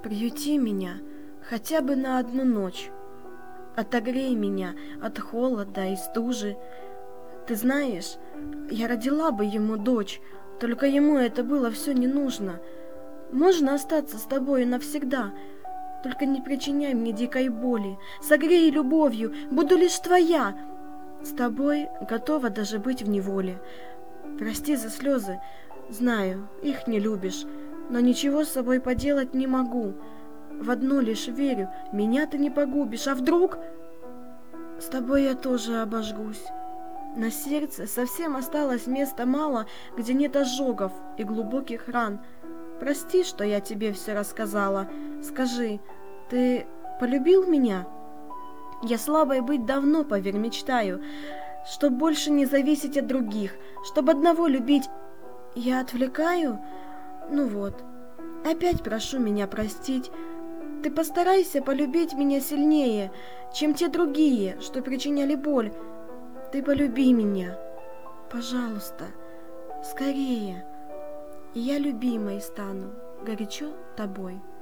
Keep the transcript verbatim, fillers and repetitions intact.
Приюти меня хотя бы на одну ночь. Отогрей меня от холода и стужи. Ты знаешь, я родила бы ему дочь, только ему это было все не нужно. Можно остаться с тобой навсегда, только не причиняй мне дикой боли. Согрей любовью, буду лишь твоя. С тобой готова даже быть в неволе. Прости за слезы, знаю, их не любишь, но ничего с собой поделать не могу. В одно лишь верю, меня ты не погубишь, а вдруг... С тобой я тоже обожгусь. На сердце совсем осталось места мало, где нет ожогов и глубоких ран. Прости, что я тебе все рассказала. Скажи, ты полюбил меня? Я слабой быть давно, поверь, мечтаю, чтоб больше не зависеть от других, чтоб одного любить. Я отвлекаю? Ну вот, опять прошу меня простить. Ты постарайся полюбить меня сильнее, чем те другие, что причиняли боль. Ты полюби меня, пожалуйста, скорее, и я любимой стану горячо тобой.